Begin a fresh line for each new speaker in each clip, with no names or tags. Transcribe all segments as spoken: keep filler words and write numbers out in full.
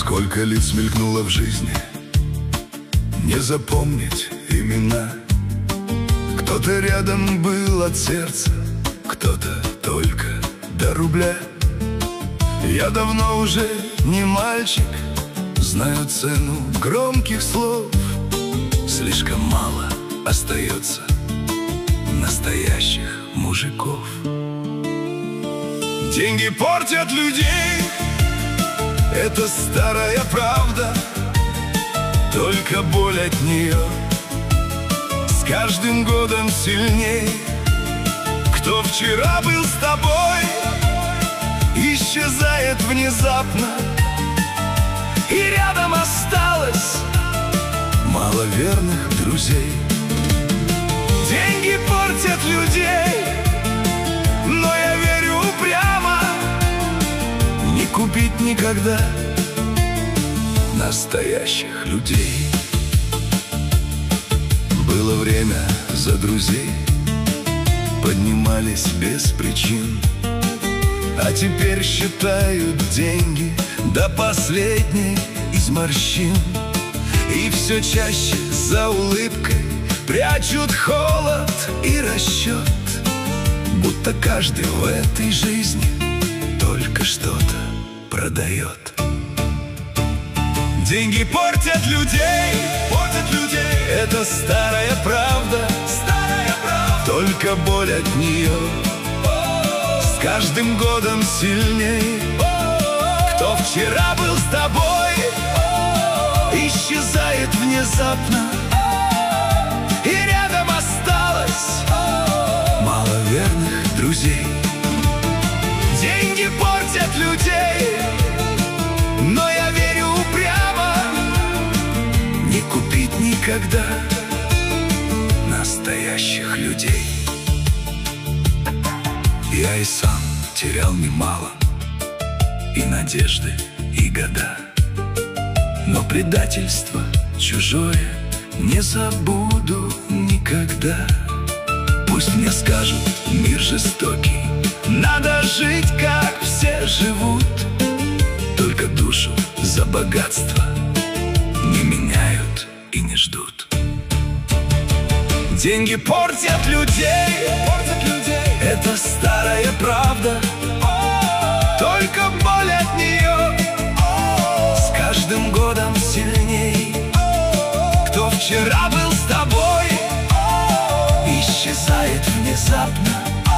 Сколько лиц мелькнуло в жизни, не запомнить имена. Кто-то рядом был от сердца, кто-то только до рубля. Я давно уже не мальчик, знаю цену громких слов. Слишком мало остается настоящих мужиков. Деньги портят людей, это старая правда. Только боль от нее с каждым годом сильней. Кто вчера был с тобой, исчезает внезапно, и рядом осталось мало верных друзей. Деньги портят людей, но я верю упрямо, не купить никогда настоящих людей. Было время, за друзей поднимались без причин, а теперь считают деньги до последней из морщин. И все чаще за улыбкой прячут холод и расчет, будто каждый в этой жизни только что-то продает. Деньги портят людей, портят людей. Это старая правда, старая правда. Только боль от нее с каждым годом сильней. Кто вчера был с тобой, исчезает внезапно, и рядом осталось мало верных друзей. Деньги портят людей, но я верю упрямо, не купить никогда настоящих людей. Я и сам терял немало, и надежды, и года, но предательство чужое не забуду никогда. Пусть мне скажут, мир жестокий, надо жить, как все живут. Только душу за богатство не меняют и не ждут. Деньги портят людей, портят людей. Это старая правда. Только боль от нее с каждым годом сильней. Кто вчера был с тобой, исчезает внезапно,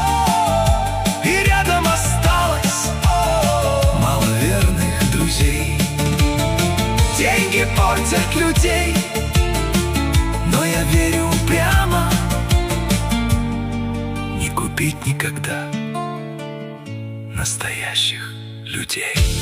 и рядом осталось мало верных друзей. Деньги портят людей, но я верю упрямо, не купить никогда настоящих людей.